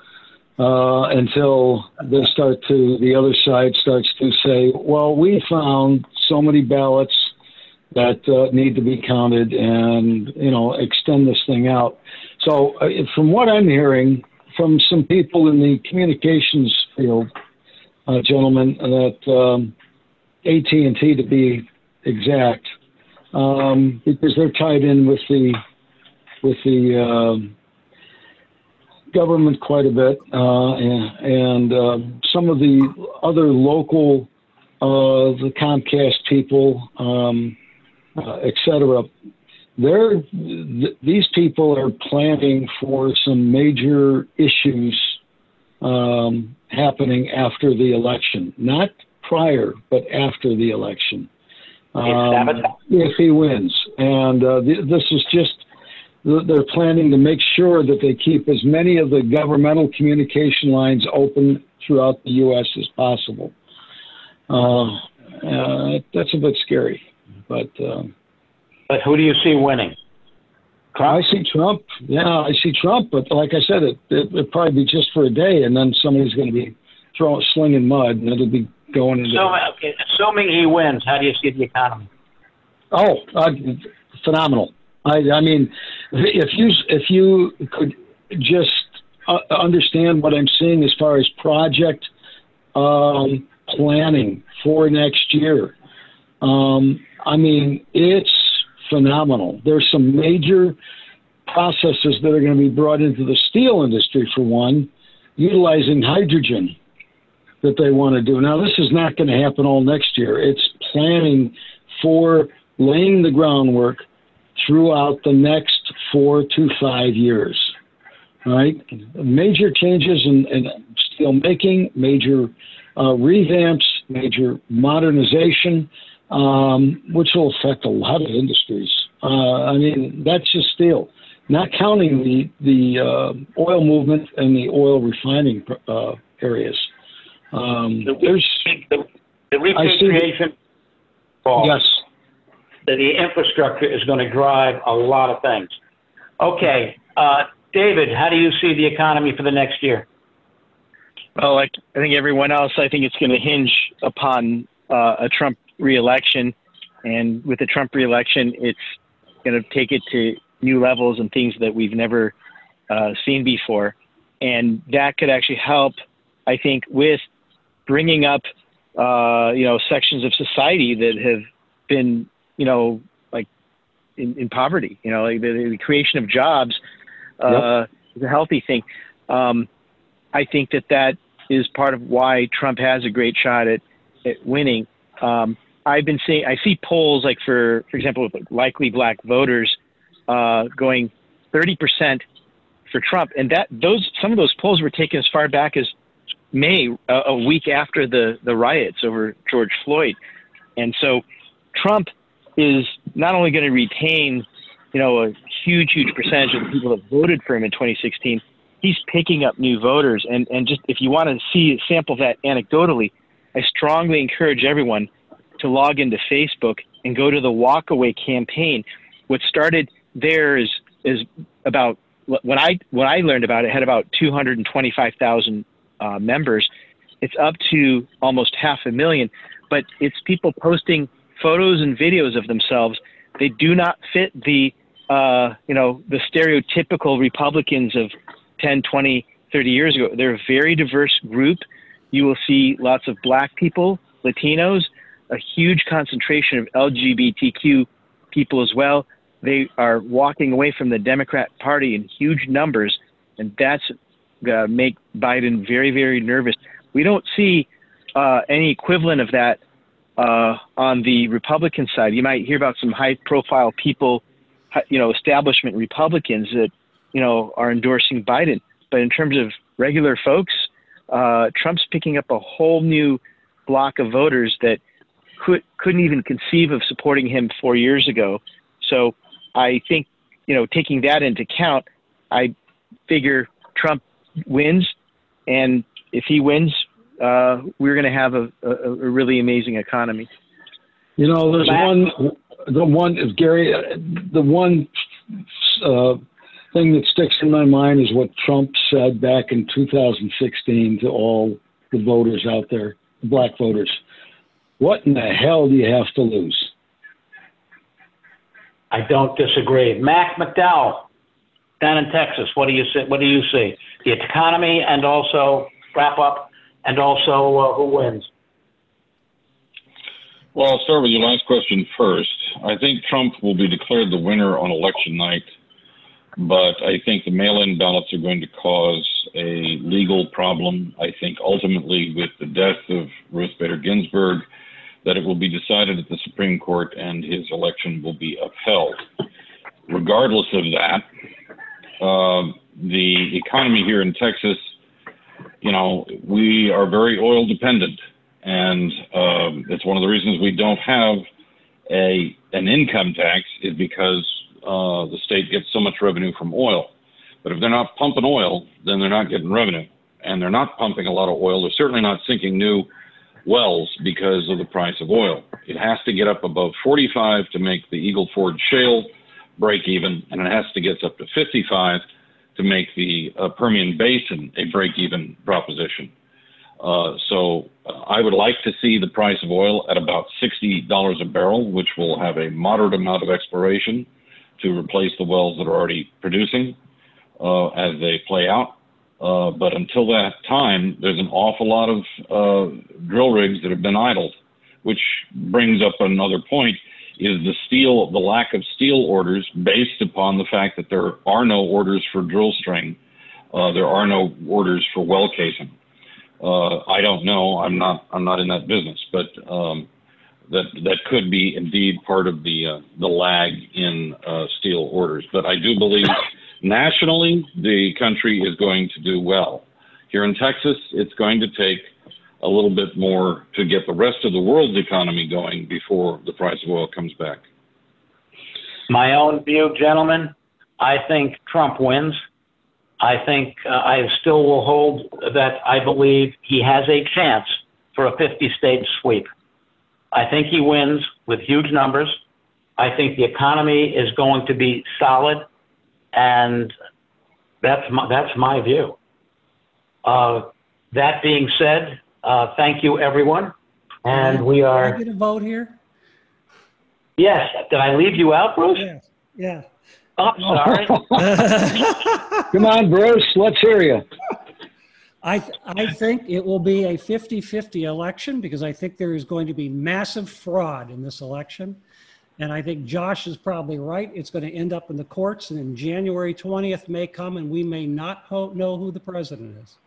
until the other side starts to say, well, we found so many ballots that need to be counted and, extend this thing out. So from what I'm hearing from some people in the communications field, gentlemen, that AT&T to be exact, because they're tied in with the government quite a bit, and some of the other local, the Comcast people, et cetera. These people are planning for some major issues happening after the election, not prior, but after the election. If he wins. And this is just, they're planning to make sure that they keep as many of the governmental communication lines open throughout the U.S. as possible. That's a bit scary, but who do you see winning? Trump? I see Trump. Yeah, I see Trump. But like I said, it'll probably be just for a day, and then somebody's going to be slinging mud, and it'll be going into. So, assuming he wins, how do you see the economy? Oh, phenomenal. I mean, if you could just understand what I'm seeing as far as project planning for next year. I mean, it's phenomenal. There's some major processes that are going to be brought into the steel industry, for one, utilizing hydrogen that they want to do. Now, this is not going to happen all next year. It's planning for laying the groundwork throughout the next 4 to 5 years, right? Major changes in steel making, major revamps, major modernization, which will affect a lot of industries. I mean, that's just steel, not counting the oil movement and the oil refining areas. The repatriation, Paul, yes. The infrastructure is going to drive a lot of things. Okay, David, how do you see the economy for the next year? Well, like I think everyone else, I think it's going to hinge upon a Trump reelection, and with the Trump reelection, it's going to take it to new levels and things that we've never seen before, and that could actually help, I think, with bringing up sections of society that have been like in poverty. Like the creation of jobs is a healthy thing. I think that is part of why Trump has a great shot at winning. I see polls like for example, likely black voters going 30% for Trump, and some of those polls were taken as far back as May, a week after the riots over George Floyd. And so Trump is not only going to retain, a huge percentage of the people that voted for him in 2016, he's picking up new voters. And just if you want to sample that anecdotally, I strongly encourage everyone to log into Facebook and go to the Walkaway campaign. What started there is about, when I learned about it, had about 225,000 members. It's up to almost 500,000, but it's people posting photos and videos of themselves. They do not fit the stereotypical Republicans of 10, 20, 30 years ago. They're a very diverse group. You will see lots of black people, Latinos, a huge concentration of LGBTQ people as well. They are walking away from the Democrat Party in huge numbers, and that's going to make Biden very, very nervous. We don't see any equivalent of that on the Republican side. You might hear about some high-profile people, establishment Republicans that are endorsing Biden. But in terms of regular folks, Trump's picking up a whole new block of voters that couldn't even conceive of supporting him 4 years ago. So I think, taking that into account, I figure Trump wins, and if he wins, we're going to have a really amazing economy. There's Gary, the one thing that sticks in my mind is what Trump said back in 2016 to all the voters out there, the black voters. What in the hell do you have to lose? I don't disagree. Mac McDowell, down in Texas, what do you see? The economy, and also wrap up, and also who wins? Well, I'll start with your last question first. I think Trump will be declared the winner on election night, but I think the mail-in ballots are going to cause a legal problem. I think ultimately, with the death of Ruth Bader Ginsburg, that it will be decided at the Supreme Court and his election will be upheld. Regardless of that, the economy here in Texas, we are very oil dependent. And it's one of the reasons we don't have an income tax, is because the state gets so much revenue from oil. But if they're not pumping oil, then they're not getting revenue. And they're not pumping a lot of oil. They're certainly not sinking new wells because of the price of oil. It has to get up above 45 to make the Eagle Ford Shale break even, and it has to get up to 55 to make the Permian Basin a break even proposition. So I would like to see the price of oil at about $60 a barrel, which will have a moderate amount of exploration to replace the wells that are already producing as they play out. But until that time, there's an awful lot of drill rigs that have been idled, which brings up another point, is the lack of steel orders, based upon the fact that there are no orders for drill string. There are no orders for well casing. I don't know. I'm not in that business, but that could be indeed part of the lag in steel orders. But I do believe nationally the country is going to do well. Here in Texas, it's going to take a little bit more to get the rest of the world's economy going before the price of oil comes back. My own view, gentlemen, I think Trump wins. I think I still will hold that I believe he has a chance for a 50-state sweep. I think he wins with huge numbers. I think the economy is going to be solid, and that's my view. That being said, thank you, everyone. And we are... Can I get a vote here? Yes. Did I leave you out, Bruce? Yes. Yeah. Oh, sorry. Come on, Bruce. Let's hear you. I think it will be a 50-50 election, because I think there is going to be massive fraud in this election. And I think Josh is probably right. It's going to end up in the courts, and then January 20th may come, and we may not know who the president is.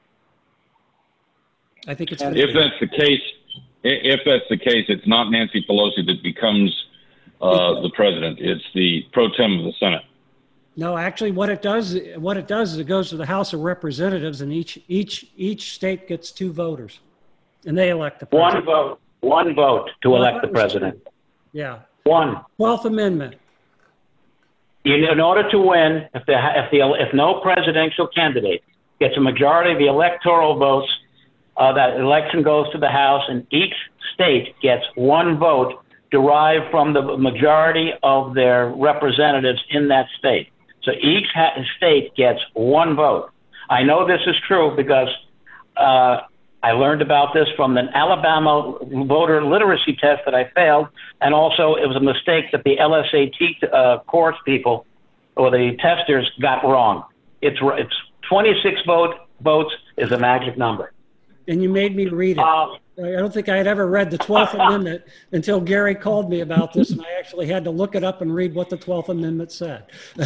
I think it's. If that's the case, it's not Nancy Pelosi that becomes the president. It's the pro tem of the Senate. No, actually, what it does is it goes to the House of Representatives, and each state gets 2 voters, and they elect the president. One vote to elect the president. Yeah. One. 12th Amendment. In order to win, if no presidential candidate gets a majority of the electoral votes, that election goes to the House, and each state gets 1 vote derived from the majority of their representatives in that state. So each state gets 1 vote. I know this is true because I learned about this from the Alabama voter literacy test that I failed, and also it was a mistake that the LSAT course people or the testers got wrong. It's 26 votes is a magic number. And you made me read it. I don't think I had ever read the 12th Amendment until Gary called me about this, and I actually had to look it up and read what the 12th Amendment said.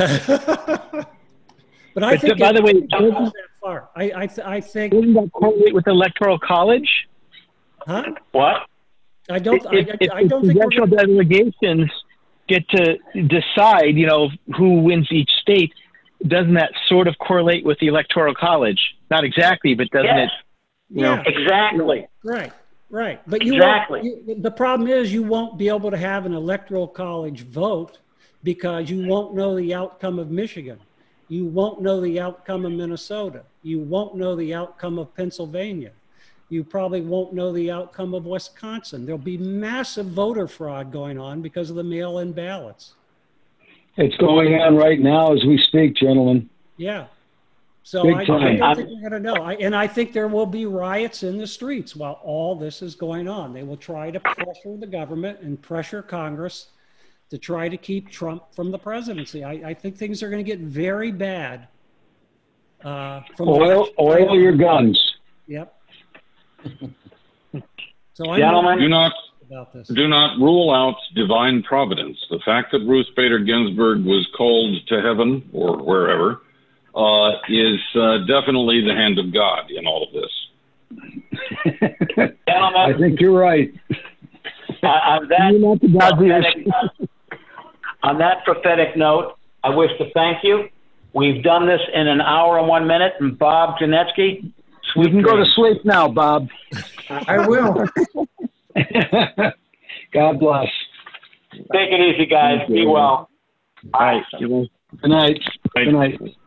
But I think, by the way, that far. I think. Wouldn't that correlate with Electoral College? Huh? What? I don't. If I don't think congressional delegations get to decide, who wins each state, doesn't that sort of correlate with the Electoral College? Not exactly, but doesn't Yes. it? You know, Yeah. Exactly. Right, right. But you Exactly. the problem is you won't be able to have an electoral college vote because you won't know the outcome of Michigan. You won't know the outcome of Minnesota. You won't know the outcome of Pennsylvania. You probably won't know the outcome of Wisconsin. There'll be massive voter fraud going on because of the mail-in ballots. It's going on right now as we speak, gentlemen. Yeah. So Big I time. don't think we're going to know. And I think there will be riots in the streets while all this is going on. They will try to pressure the government and pressure Congress to try to keep Trump from the presidency. I think things are going to get very bad. From Oil your guns. Yep. So I'm Gentlemen, about this. Do not rule out divine providence. The fact that Ruth Bader Ginsburg was called to heaven or wherever is definitely the hand of God in all of this. gentlemen, I think you're right. on that prophetic note, I wish to thank you. We've done this in an hour and 1 minute. And Bob Janetsky, We can go to sleep now, Bob. I will. God bless. take it easy, guys. Be well. all right. Good night. Good night.